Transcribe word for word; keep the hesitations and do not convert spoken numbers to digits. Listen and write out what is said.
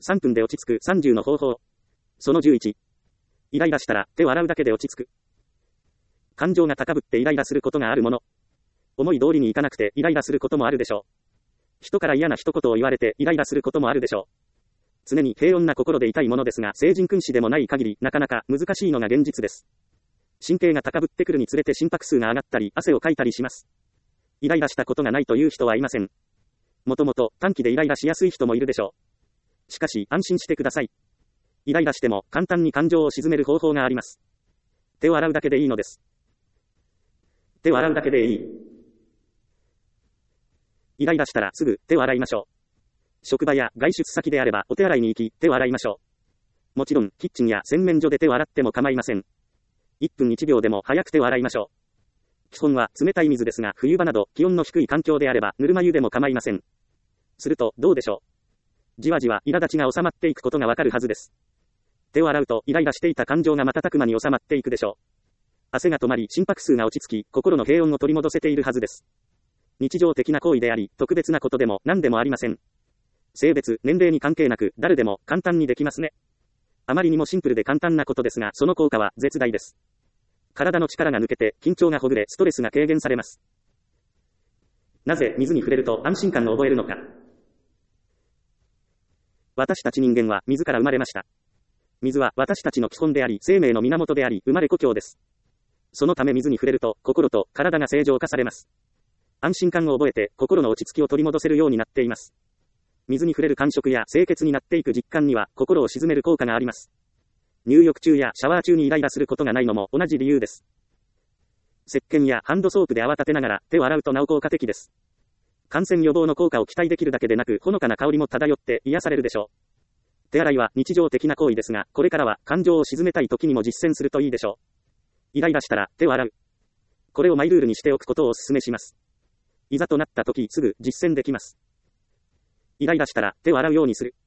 さんぷんで落ち着くさんじゅうの方法。そのじゅういち。イライラしたら手を洗うだけで落ち着く。感情が高ぶってイライラすることがあるもの。思い通りにいかなくてイライラすることもあるでしょう。人から嫌な一言を言われてイライラすることもあるでしょう。常に平穏な心でいたいものですが、聖人君子でもない限り、なかなか難しいのが現実です。神経が高ぶってくるにつれて心拍数が上がったり、汗をかいたりします。イライラしたことがないという人はいません。もともと短期でイライラしやすい人もいるでしょう。しかし、安心してください。イライラしても簡単に感情を鎮める方法があります。手を洗うだけでいいのです。手を洗うだけでいい。イライラしたらすぐ手を洗いましょう。職場や外出先であればお手洗いに行き手を洗いましょう。もちろんキッチンや洗面所で手を洗っても構いません。いっぷんいちびょうでも早く手を洗いましょう。基本は冷たい水ですが、冬場など気温の低い環境であればぬるま湯でも構いません。するとどうでしょう。じわじわ苛立ちが収まっていくことがわかるはずです。手を洗うとイライラしていた感情が瞬く間に収まっていくでしょう。汗が止まり心拍数が落ち着き、心の平穏を取り戻せているはずです。日常的な行為であり、特別なことでも何でもありません。性別、年齢に関係なく誰でも簡単にできますね。あまりにもシンプルで簡単なことですが、その効果は絶大です。体の力が抜けて緊張がほぐれ、ストレスが軽減されます。なぜ水に触れると安心感を覚えるのか。私たち人間は水から生まれました。水は私たちの基本であり、生命の源であり、生まれ故郷です。そのため水に触れると、心と体が正常化されます。安心感を覚えて、心の落ち着きを取り戻せるようになっています。水に触れる感触や清潔になっていく実感には、心を鎮める効果があります。入浴中やシャワー中にイライラすることがないのも同じ理由です。石鹸やハンドソープで泡立てながら手を洗うとなお効果的です。感染予防の効果を期待できるだけでなく、ほのかな香りも漂って癒されるでしょう。手洗いは日常的な行為ですが、これからは感情を鎮めたい時にも実践するといいでしょう。イライラしたら手を洗う。これをマイルールにしておくことをお勧めします。いざとなった時すぐ実践できます。イライラしたら手を洗うようにする。